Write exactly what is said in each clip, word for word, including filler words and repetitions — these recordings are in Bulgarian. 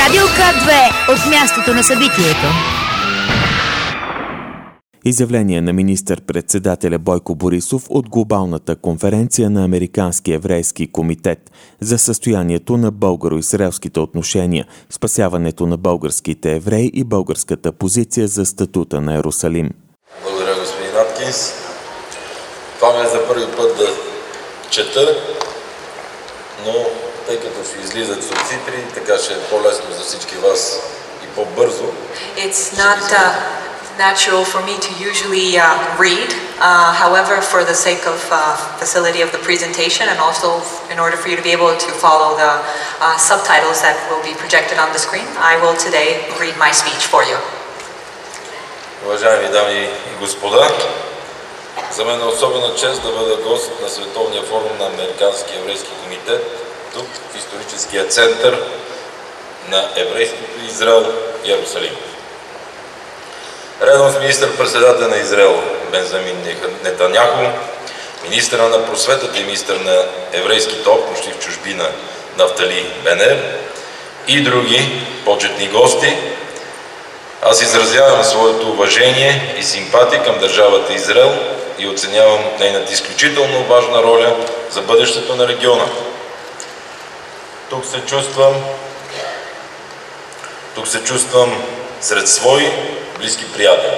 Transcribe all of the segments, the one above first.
Радио К две от мястото на събитието. Изявление на министър-председателя Бойко Борисов от глобалната конференция на Американски еврейски комитет за състоянието на българо-израелските отношения, спасяването на българските евреи и българската позиция за статута на Йерусалим. Благодаря, господин Аткинс. Това ми е за първи път да чета, но тъй като ще излизат субтитри, така ще е по-лесно за всички вас и по-бързо. It's not uh, natural for me to usually uh, read. Uh, however, for the sake of uh, facility of the presentation and also in order for you to be able to follow the uh, subtitles that will be projected on the screen, I will today read my speech for you. Уважаеми дами и господа, за мен е особена чест да бъда гост на Световния форум на Американски еврейски комитет, тук в историческия център на еврейството Израел, Йерусалим. Редом с министър-председателя на Израел Бензамин Нетаняху, министъра на просветата и министър на еврейските общности в чужбина Нафтали Бенер и други почетни гости, аз изразявам своето уважение и симпатия към държавата Израел и оценявам нейната изключително важна роля за бъдещето на региона. Тук се чувствам, тук се чувствам сред свои близки приятели.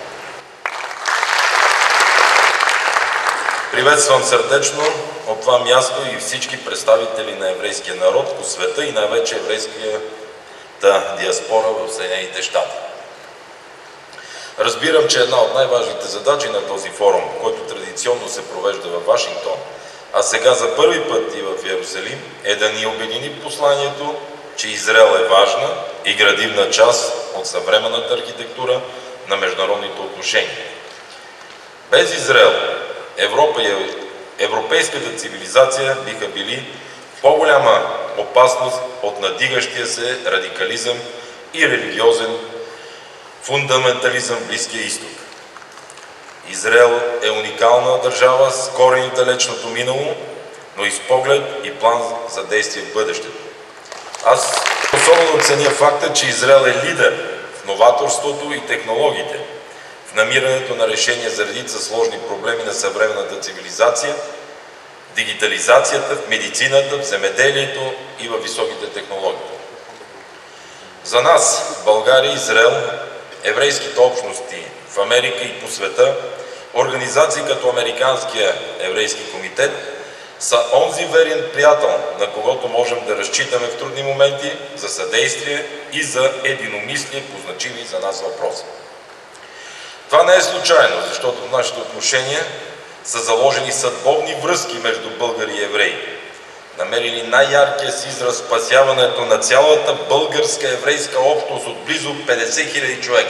Приветствам сърдечно от това място и всички представители на еврейския народ по света и най-вече еврейската диаспора в Съединените щати. Разбирам, че една от най-важните задачи на този форум, който традиционно се провежда в Вашингтон, а сега за първи път и в Йерусалим, е да ни обедини посланието, че Израел е важна и градивна част от съвременната архитектура на международните отношения. Без Израел, Европа и европейската цивилизация биха били в по-голяма опасност от надигащия се радикализъм и религиозен фундаментализъм в Близкия изток. Израел е уникална държава с корени в далечното минало, но и с поглед и план за действие в бъдещето. Аз особено ценя факта, че Израел е лидер в новаторството и технологиите, в намирането на решения за редица сложни проблеми на съвременната цивилизация, дигитализацията, в медицината, в земеделието и в високите технологии. За нас, България и Израел, еврейските общности в Америка и по света, организации като Американския еврейски комитет, са онзи верен приятел, на когото можем да разчитаме в трудни моменти за съдействие и за единомислие по значими за нас въпроси. Това не е случайно, защото в нашите отношения са заложени съдбовни връзки между българи и евреи, намерили най-яркия си израз спасяването на цялата българска еврейска общност от близо петдесет хиляди човека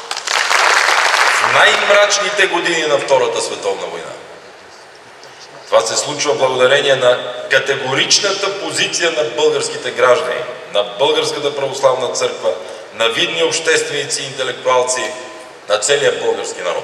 в най-мрачните години на Втората световна война. Това се случва благодарение на категоричната позиция на българските граждани, на Българската православна църква, на видни общественици и интелектуалци, на целия български народ.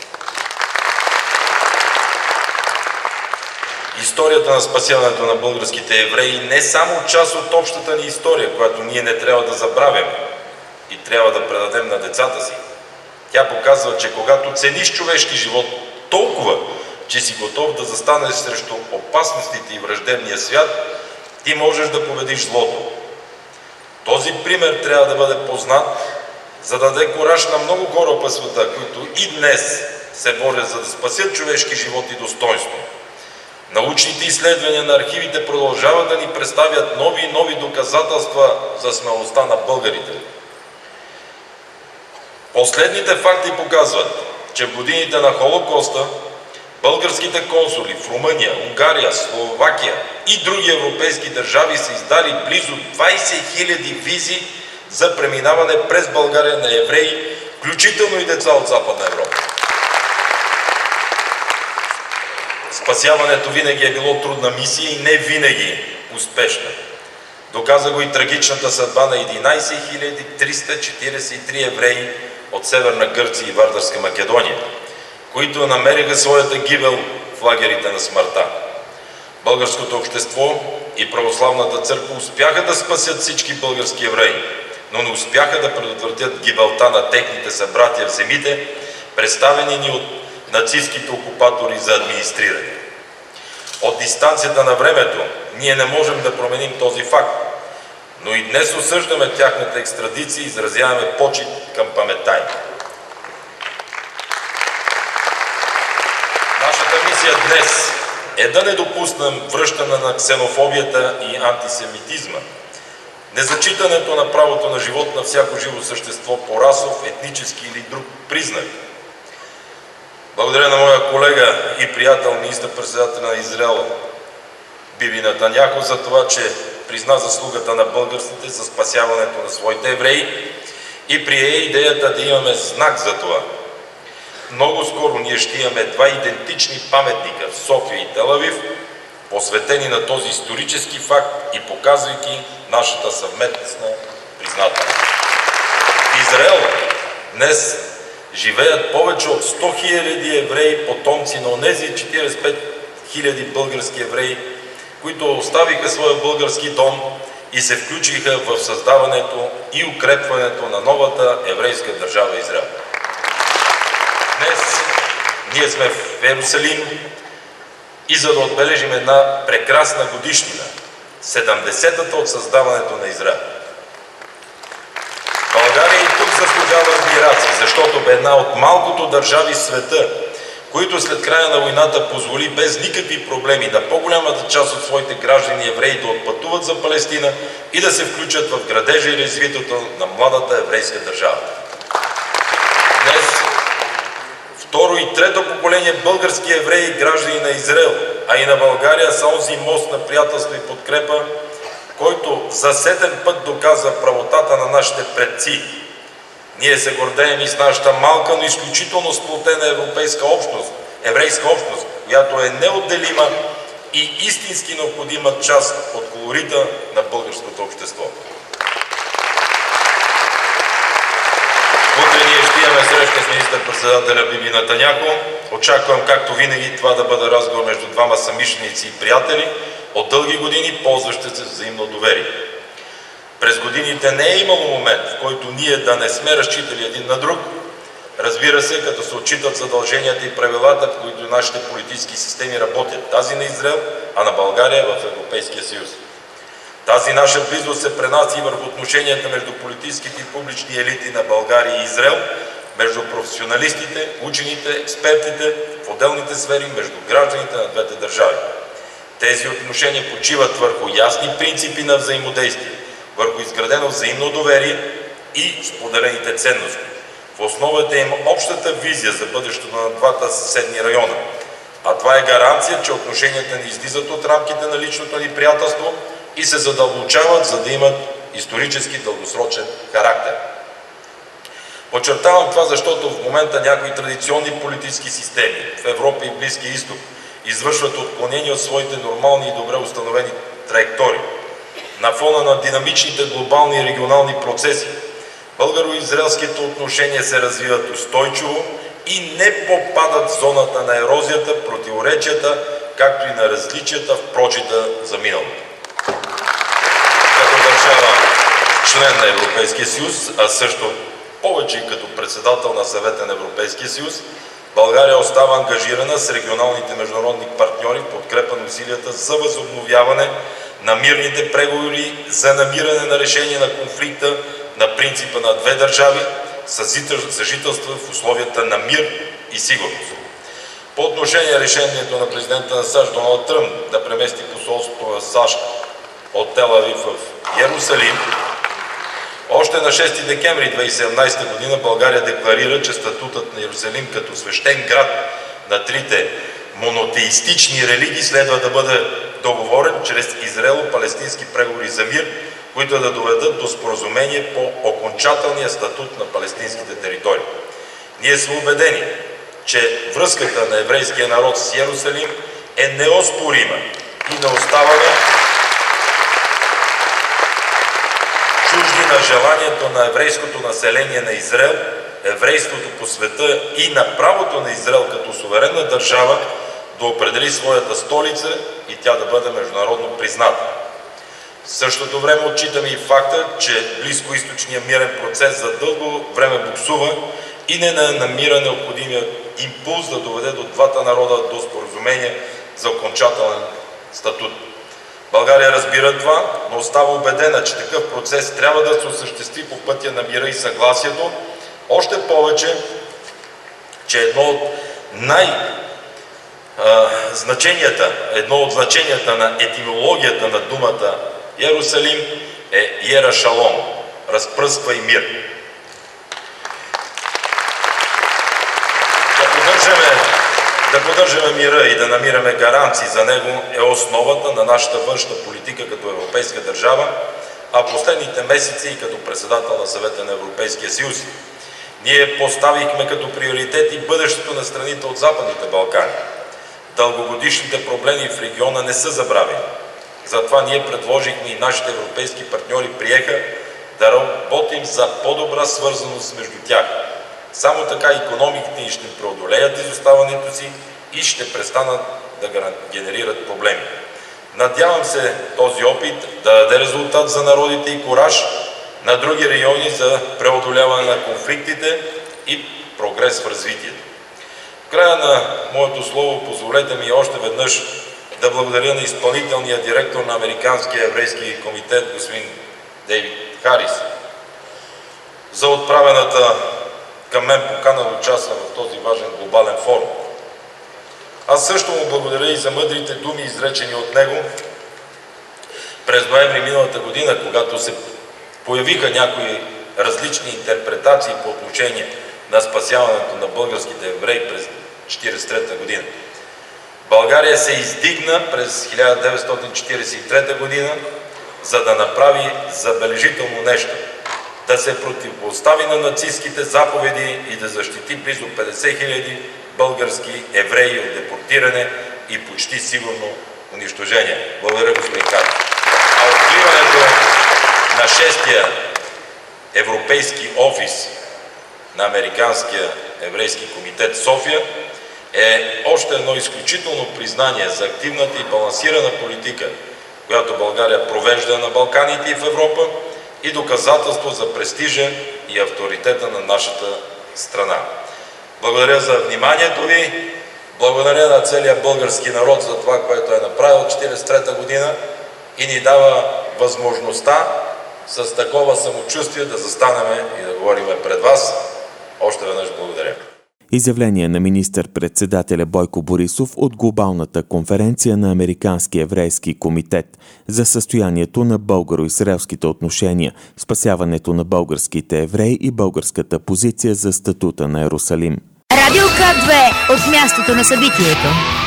Историята на спасяването на българските евреи не е само част от общата ни история, която ние не трябва да забравяме и трябва да предадем на децата си. Тя показва, че когато цениш човешки живот толкова, че си готов да застанеш срещу опасностите и враждебния свят, ти можеш да победиш злото. Този пример трябва да бъде познат, за да даде кураж на много хора по света, които и днес се борят за да спасят човешки живот и достоинство. Научните изследвания на архивите продължават да ни представят нови и нови доказателства за смелостта на българите. Последните факти показват, че в годините на Холокоста българските консули в Румъния, Унгария, Словакия и други европейски държави са издали близо двайсет хиляди визи за преминаване през България на евреи, включително и деца от Западна Европа. Спасяването винаги е било трудна мисия и не винаги успешна. Доказа го и трагичната съдба на единайсет хиляди триста четирийсет и три евреи от Северна Гърция и Вардарска Македония, които намериха своята гибел в лагерите на смъртта. Българското общество и православната църква успяха да спасят всички български евреи, но не успяха да предотвратят гибелта на техните събратия в земите, представени ни от нацистските окупатори за администриране. От дистанцията на времето ние не можем да променим този факт, но и днес осъждаме тяхната екстрадиция и изразяваме почит към паметта им. Нашата мисия днес е да не допуснем връщане на ксенофобията и антисемитизма, незачитането на правото на живот на всяко живо същество по расов, етнически или друг признак. Благодаря на моя колега и приятел, министър-председател на Израел Биби Нетаняху, за това, че призна заслугата на българите за спасяването на своите евреи и прие идеята да имаме знак за това. Много скоро ние ще имаме два идентични паметника в София и Тел Авив, посветени на този исторически факт и показвайки нашата съвместна признателност. В Израел днес живеят повече от сто хиляди евреи, потомци на онези четиридесет и пет хиляди български евреи, които оставиха своя български дом и се включиха в създаването и укрепването на новата еврейска държава Израел. Днес ние сме в Йерусалим и за да отбележим една прекрасна годишнина, седемдесетата от създаването на Израел. България и тук заслужава адмирация, защото бе една от малкото държави в света, които след края на войната позволи без никакви проблеми на по-голямата част от своите граждани евреи да отпътуват за Палестина и да се включат в градежа и развитието на младата еврейска държава. Днес второ и трето поколение български евреи и граждани на Израел, а и на България са онзи мост на приятелство и подкрепа, който за сетен път доказа правотата на нашите предци. Ние се гордеем и с нашата малка, но изключително сплотена европейска общност, еврейска общност, която е неотделима и истински необходима част от колорита на българското общество. Утре ние ще имаме среща с министър-председателя Биби Нетаняху. Очаквам, както винаги, това да бъде разговор между двама съмишленици и приятели от дълги години, ползващи се взаимно доверие. През годините не е имало момент, в който ние да не сме разчитали един на друг, разбира се, като се отчитат задълженията и правилата, в които нашите политически системи работят. Тази на Израел, а на България в Европейския съюз. Тази наша близост се пренася и върху отношенията между политическите и публични елити на България и Израел, между професионалистите, учените, експертите в отделните сфери, между гражданите на двете държави. Тези отношения почиват върху ясни принципи на взаимодействие, върху изградено взаимно доверие и споделените ценности. В основата им общата визия за бъдещето на двата съседни района. А това е гаранция, че отношенията ни излизат от рамките на личното ни приятелство и се задълбочават, за да имат исторически дългосрочен характер. Подчертавам това, защото в момента някои традиционни политически системи в Европа и Близкия изток извършват отклонения от своите нормални и добре установени траектории. На фона на динамичните глобални и регионални процеси, българо-израелските отношения се развиват устойчиво и не попадат в зоната на ерозията, противоречията, както и на различията в прочита за миналото. Като държава член на Европейския съюз, а също повече и като председател на Съвета на Европейския съюз, България остава ангажирана с регионалните международни партньори в подкрепа на усилията за възобновяване на мирните преговори за намиране на решение на конфликта на принципа на две държави, съжителства в условията на мир и сигурност. По отношение решението на президента на САЩ Доналд Тръмп да премести посолството на САЩ от Тел Авив в Йерусалим, още на шести декември две хиляди и седемнадесета година България декларира, че статутът на Йерусалим като свещен град на трите монотеистични религии следва да бъде договорен чрез израело-палестински преговори за мир, които да доведат до споразумение по окончателния статут на палестинските територии. Ние сме убедени, че връзката на еврейския народ с Йерусалим е неоспорима и не оставаме чужди на желанието на еврейското население на Израел, еврейството по света и на правото на Израел като суверенна държава да определи своята столица и тя да бъде международно призната. В същото време отчитаме и факта, че близкоизточният мирен процес за дълго време буксува и не намира необходимия импулс да доведе до двата народа до споразумение за окончателен статут. България разбира това, но остава убедена, че такъв процес трябва да се осъществи по пътя на мира и съгласието, още повече, че едно от най-значенията, едно от значенията на етимологията на думата Йерусалим е Йера Шалом, разпръсква и мир. Да поддържаме, да поддържаме мира и да намираме гаранции за него е основата на нашата външна политика като европейска държава, а последните месеци и като председател на Съвета на Европейския съюз. Ние поставихме като приоритет и бъдещето на страните от Западните Балкани. Дългогодишните проблеми в региона не са забравени. Затова ние предложихме и нашите европейски партньори приеха да работим за по-добра свързаност между тях. Само така икономиките ни ще преодолеят изоставането си и ще престанат да генерират проблеми. Надявам се този опит да даде резултат за народите и кураж на други райони за преодоляване на конфликтите и прогрес в развитието. В края на моето слово позволете ми още веднъж да благодаря на изпълнителния директор на Американския еврейски комитет господин Дейвид Харис за отправената към мен покана да участвам в този важен глобален форум. Аз също му благодаря и за мъдрите думи, изречени от него през ноември миналата година, когато се появиха някои различни интерпретации по отношение на спасяването на българските евреи през четиридесет и трета година. България се издигна през хиляда деветстотин четиридесет и трета година, за да направи забележително нещо – да се противопостави на нацистските заповеди и да защити близо петдесет хиляди български евреи от депортиране и почти сигурно унищожение. Благодаря, господин Харис. А откриването на шестия европейски офис на Американския еврейски комитет в София е още едно изключително признание за активната и балансирана политика, която България провежда на Балканите и в Европа, и доказателство за престижа и авторитета на нашата страна. Благодаря за вниманието ви, благодаря на целия български народ за това, което е направил четиридесет и трета година и ни дава възможността с такова самочувствие да застанем и да говорим пред вас. Още веднъж благодаря. Изявление на министър-председателя Бойко Борисов от глобалната конференция на Американския еврейски комитет за състоянието на българо-израелските отношения, спасяването на българските евреи и българската позиция за статута на Йерусалим. Радио К две от мястото на събитието.